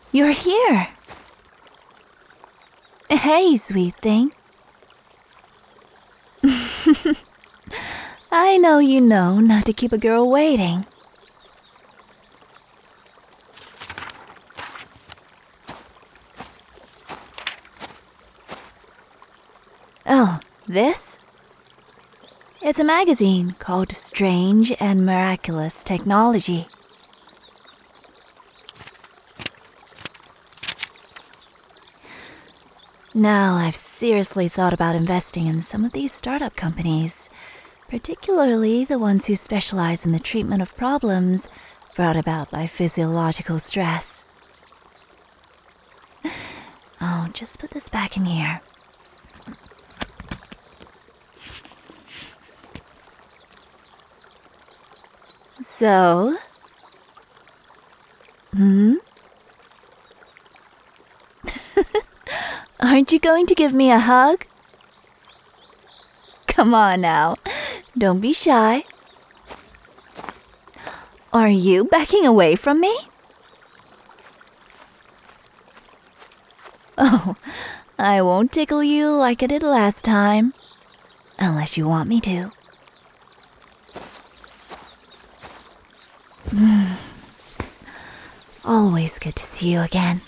You're here. Hey, sweet thing. I know you know not to keep a girl waiting. Oh, this? It's a magazine called Strange and Miraculous Technology. Now, I've seriously thought about investing in some of these startup companies, particularly the ones who specialize in the treatment of problems brought about by physiological stress. Oh, just put this back in here. So? Aren't you going to give me a hug? Come on now, don't be shy. Are you backing away from me? Oh, I won't tickle you like I did last time, unless you want me to. Always good to see you again.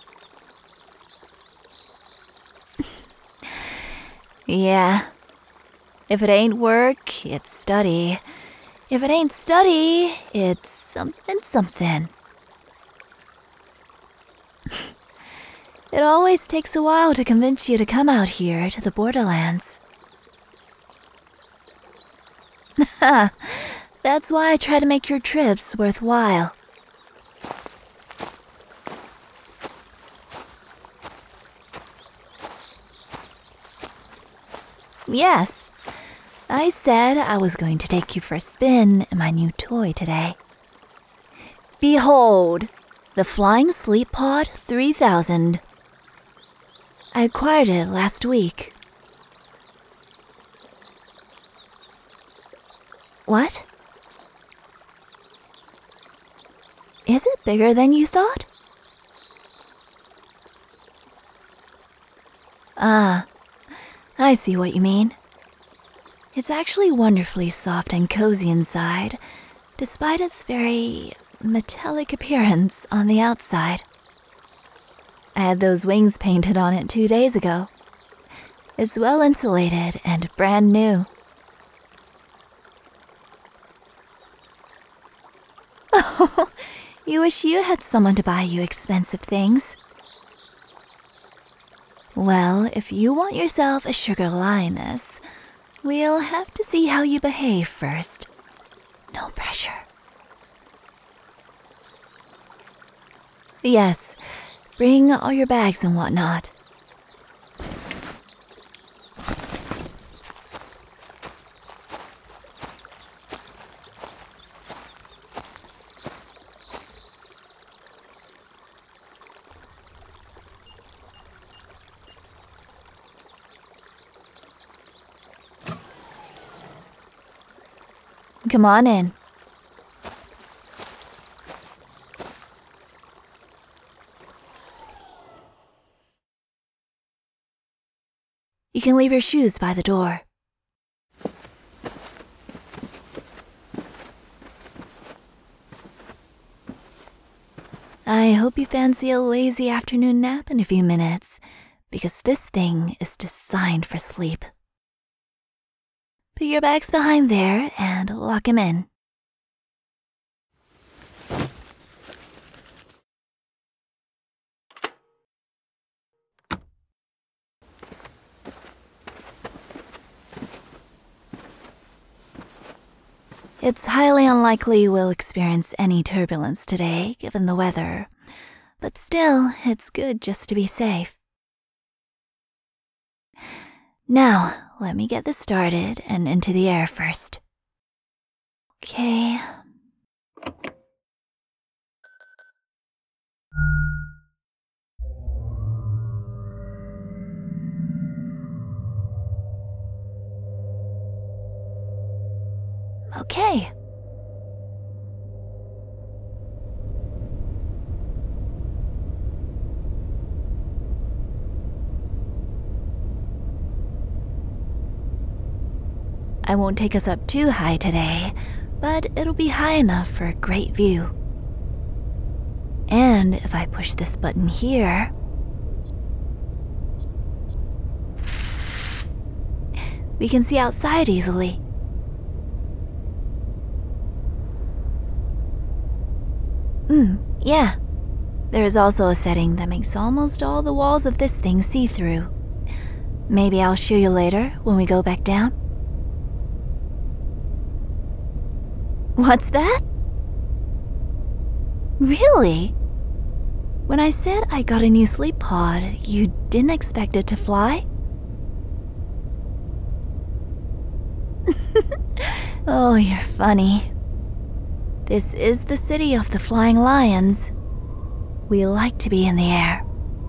Yeah. If it ain't work, it's study. If it ain't study, it's something. It always takes a while to convince you to come out here to the borderlands. That's why I try to make your trips worthwhile. Yes, I said I was going to take you for a spin in my new toy today. Behold, the Flying Sleep Pod 3000. I acquired it last week. What? Is it bigger than you thought? Ah, I see what you mean. It's actually wonderfully soft and cozy inside, despite its very metallic appearance on the outside. I had those wings painted on it 2 days ago. It's well insulated and brand new. Oh, you wish you had someone to buy you expensive things. Well, if you want yourself a sugar lioness, we'll have to see how you behave first. No pressure. Yes, bring all your bags and whatnot. Come on in. You can leave your shoes by the door. I hope you fancy a lazy afternoon nap in a few minutes, because this thing is designed for sleep. Put your bags behind there and lock him in. It's highly unlikely we'll experience any turbulence today, given the weather. But still, it's good just to be safe. Now, let me get this started and into the air first. Okay. Okay. I won't take us up too high today, but it'll be high enough for a great view. And if I push this button here, we can see outside easily. Yeah. There is also a setting that makes almost all the walls of this thing see-through. Maybe I'll show you later when we go back down. What's that? Really? When I said I got a new sleep pod, you didn't expect it to fly? Oh, you're funny. This is the city of the Flying Lions. We like to be in the air.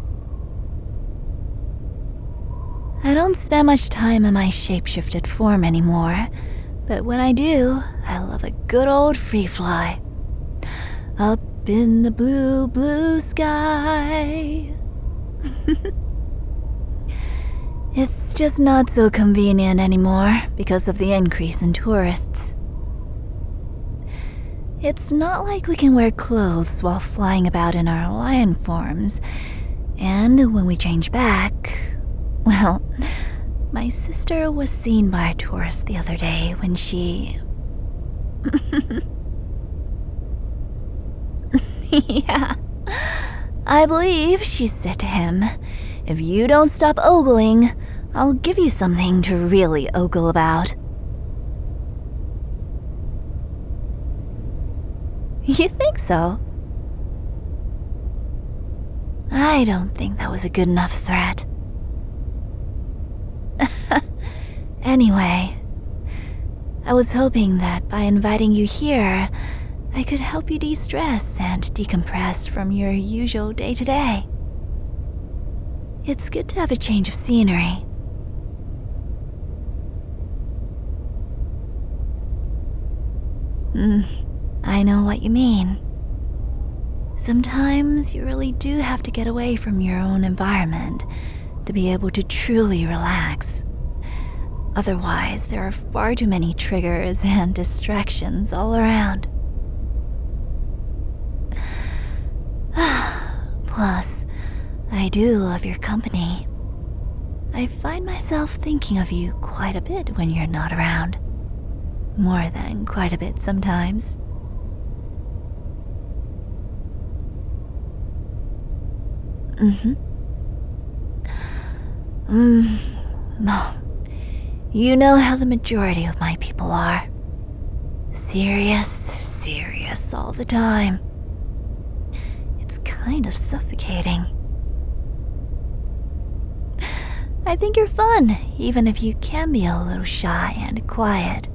I don't spend much time in my shapeshifted form anymore, but when I do, I love a good old free fly. Up in the blue, blue sky. It's just not so convenient anymore because of the increase in tourists. It's not like we can wear clothes while flying about in our lion forms, and when we change back, well, my sister was seen by a tourist the other day when she... Yeah, I believe she said to him, "If you don't stop ogling, I'll give you something to really ogle about." You think so? I don't think that was a good enough threat. Anyway, I was hoping that by inviting you here, I could help you de-stress and decompress from your usual day-to-day. It's good to have a change of scenery. I know what you mean. Sometimes you really do have to get away from your own environment to be able to truly relax. Otherwise, there are far too many triggers and distractions all around. Plus, I do love your company. I find myself thinking of you quite a bit when you're not around. More than quite a bit sometimes. Well, you know how the majority of my people are. Serious all the time. It's kind of suffocating. I think you're fun, even if you can be a little shy and quiet.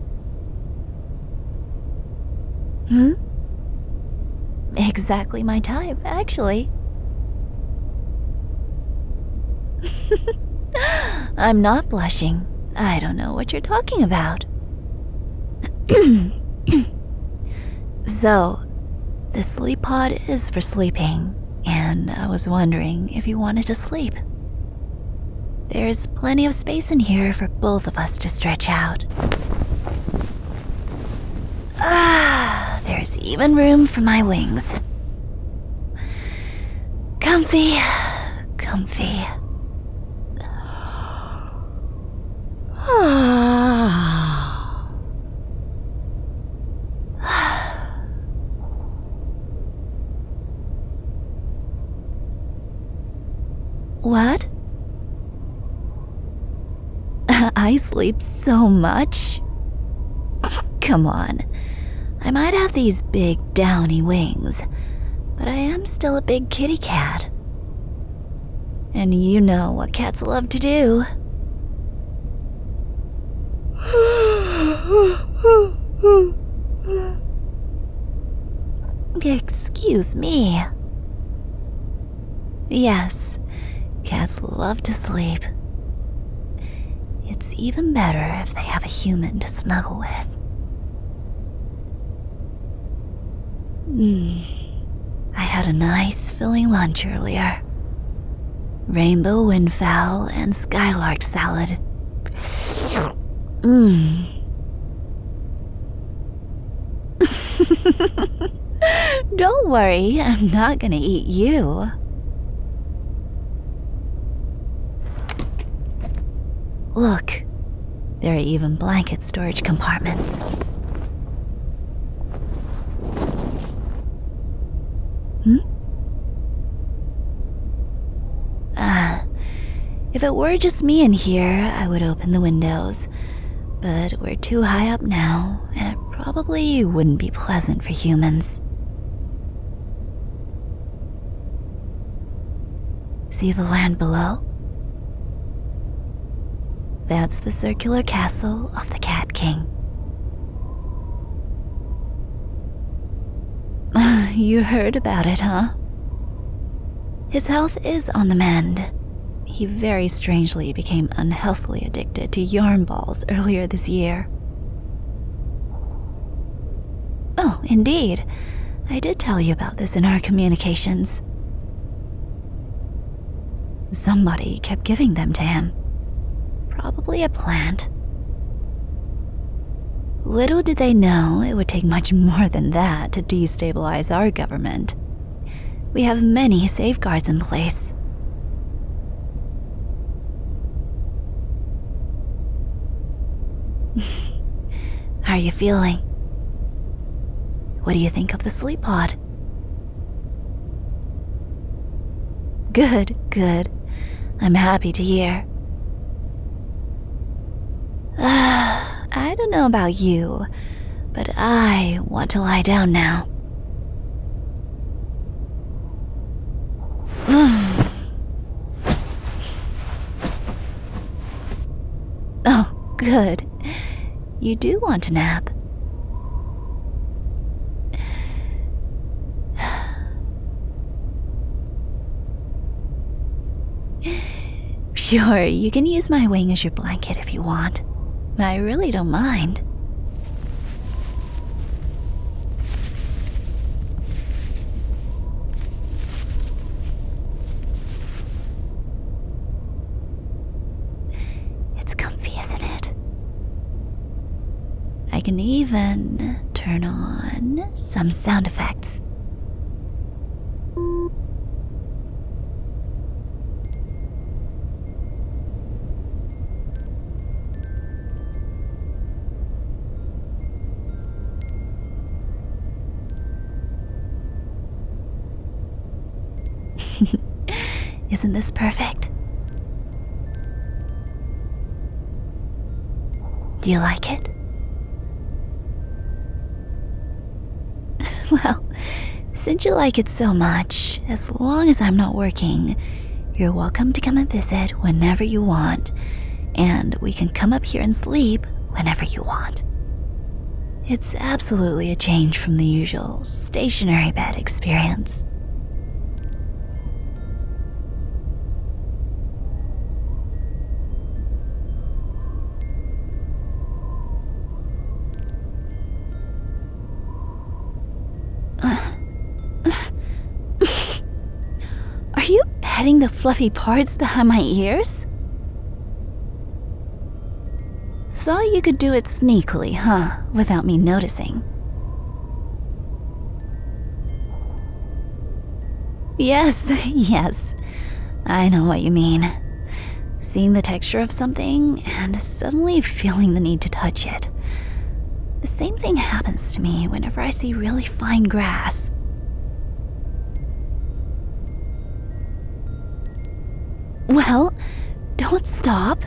Exactly my type, actually. I'm not blushing. I don't know what you're talking about. So, the sleep pod is for sleeping, and I was wondering if you wanted to sleep. There's plenty of space in here for both of us to stretch out. There's even room for my wings. Comfy. What? I sleep so much? Come on. I might have these big downy wings, but I am still a big kitty cat. And you know what cats love to do. Excuse me. Yes, cats love to sleep. It's even better if they have a human to snuggle with. I had a nice filling lunch earlier. Rainbow windfowl and skylark salad. Don't worry, I'm not gonna eat you. Look, there are even blanket storage compartments. If it were just me in here, I would open the windows. But we're too high up now, and it probably wouldn't be pleasant for humans. See the land below? That's the circular castle of the Cat King. You heard about it, huh? His health is on the mend. He very strangely became unhealthily addicted to yarn balls earlier this year. Oh, indeed. I did tell you about this in our communications. Somebody kept giving them to him. Probably a plant. Little did they know it would take much more than that to destabilize our government. We have many safeguards in place. How are you feeling? What do you think of the sleep pod? Good, good. I'm happy to hear. I don't know about you, but I want to lie down now. Oh, good. You do want to nap. Sure, you can use my wing as your blanket if you want. I really don't mind. It's comfy, isn't it? I can even turn on some sound effects. Isn't this perfect? Do you like it? Well, since you like it so much, as long as I'm not working, you're welcome to come and visit whenever you want, and we can come up here and sleep whenever you want. It's absolutely a change from the usual stationary bed experience. Are you petting the fluffy parts behind my ears? Thought you could do it sneakily, huh? Without me noticing. Yes, yes. I know what you mean. Seeing the texture of something and suddenly feeling the need to touch it. The same thing happens to me whenever I see really fine grass. Well, don't stop.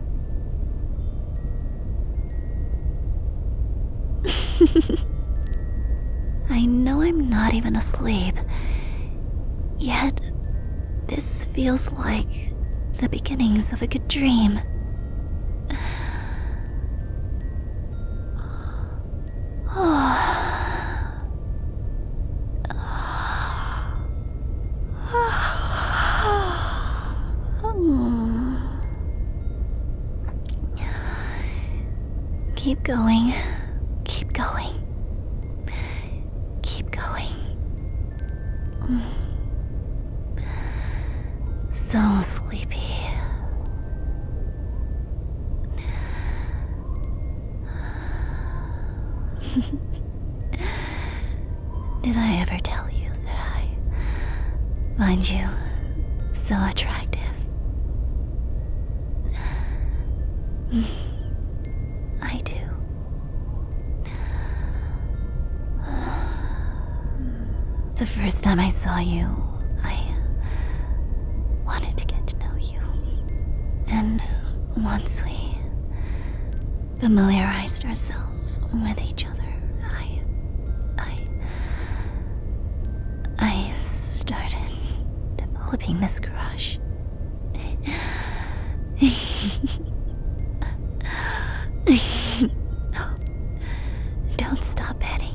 I know I'm not even asleep, yet this feels like the beginnings of a good dream. Keep going. Keep going. Keep going. So sleepy. Did I ever tell you that I find you so attractive? I do. The first time I saw you, I wanted to get to know you. And once we familiarized ourselves with each other, I started developing this crush. Don't stop petting.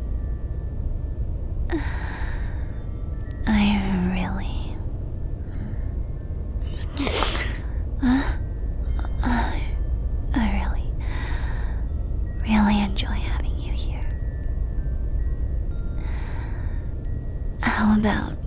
I really enjoy having you here. How about